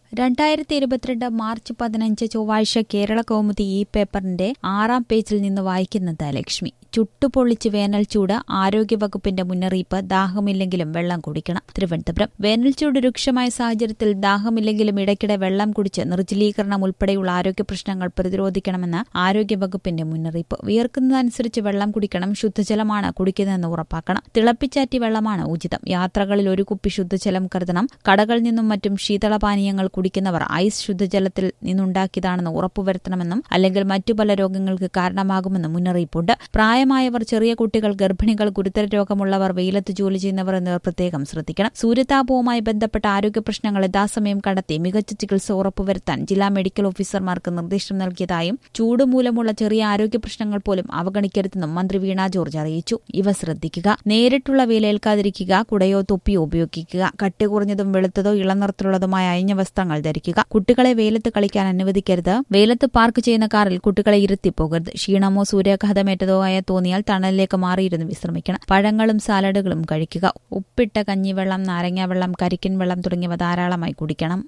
2022 March 15 ചൊവ്വാഴ്ച കേരള കൗമുദി ഈ പേപ്പറിന്റെ 6-ാം പേജിൽ നിന്ന് വായിക്കുന്നത് ലക്ഷ്മി. ചുട്ടുപൊള്ളിച്ച് വേനൽച്ചൂട്, ആരോഗ്യവകുപ്പിന്റെ മുന്നറിയിപ്പ്, ദാഹമില്ലെങ്കിലും വെള്ളം കുടിക്കണം. തിരുവനന്തപുരം. വേനൽച്ചൂട് രൂക്ഷമായ സാഹചര്യത്തിൽ ദാഹമില്ലെങ്കിലും ഇടയ്ക്കിടെ വെള്ളം കുടിച്ച് നിർജ്ജലീകരണം ഉൾപ്പെടെയുള്ള ആരോഗ്യ പ്രശ്നങ്ങൾ പ്രതിരോധിക്കണമെന്ന് ആരോഗ്യവകുപ്പിന്റെ മുന്നറിയിപ്പ്. വിയർക്കുന്നതനുസരിച്ച് വെള്ളം കുടിക്കണം. ശുദ്ധജലമാണ് കുടിക്കുന്നതെന്ന് ഉറപ്പാക്കണം. തിളപ്പിച്ചാറ്റിയ വെള്ളമാണ് ഉചിതം. യാത്രകളിൽ ഒരു കുപ്പി ശുദ്ധജലം കരുതണം. കടകളിൽ നിന്നും മറ്റും ശീതളപാനീയങ്ങൾ കുടിക്കുന്നവർ ഐസ് ശുദ്ധജലത്തിൽ നിന്നുണ്ടാക്കിയതാണെന്ന് ഉറപ്പുവരുത്തണമെന്നും അല്ലെങ്കിൽ മറ്റു പല രോഗങ്ങൾക്ക് കാരണമാകുമെന്നും മുന്നറിയിപ്പുണ്ട്. പ്രായമായവർ, ചെറിയ കുട്ടികൾ, ഗർഭിണികൾ, ഗുരുതര രോഗമുള്ളവർ, വെയിലത്ത് ജോലി ചെയ്യുന്നവർ എന്നിവർ പ്രത്യേകം ശ്രദ്ധിക്കണം. സൂര്യതാപവുമായി ബന്ധപ്പെട്ട ആരോഗ്യ പ്രശ്നങ്ങൾ യഥാസമയം കണ്ടെത്തി മികച്ച ചികിത്സ ഉറപ്പുവരുത്താൻ ജില്ലാ മെഡിക്കൽ ഓഫീസർമാർക്ക് നിർദ്ദേശം നൽകിയതായും ചൂട് മൂലമുള്ള ചെറിയ ആരോഗ്യ പ്രശ്നങ്ങൾ പോലും അവഗണിക്കരുതെന്നും മന്ത്രി വീണ ജോർജ് അറിയിച്ചു. ഇവ ശ്രദ്ധിക്കുക: നേരിട്ടുള്ള വെയിലേൽക്കാതിരിക്കുക, കുടയോ തൊപ്പിയോ ഉപയോഗിക്കുക, കട്ടി കുറഞ്ഞതും വെളുത്തതോ ഇളനിറത്തിലുള്ളതുമായ അയഞ്ഞ വസ്ത്രങ്ങൾ ധരിക്കുക, കുട്ടികളെ വെയിലത്ത് കളിക്കാൻ അനുവദിക്കരുത്, വെയിലത്ത് പാർക്ക് ചെയ്യുന്ന കാറിൽ കുട്ടികളെ ഇരുത്തിപ്പോകരുത്, ക്ഷീണമോ സൂര്യാഘാതമേറ്റതോ ആയ തോന്നിയാൽ തണലിലേക്ക് മാറിയിരുന്ന് വിശ്രമിക്കണം, പഴങ്ങളും സാലഡുകളും കഴിക്കുക, ഉപ്പിട്ട കഞ്ഞിവെള്ളം, നാരങ്ങാവെള്ളം, കരിക്കിൻ വെള്ളം തുടങ്ങിയവ ധാരാളമായി കുടിക്കണം.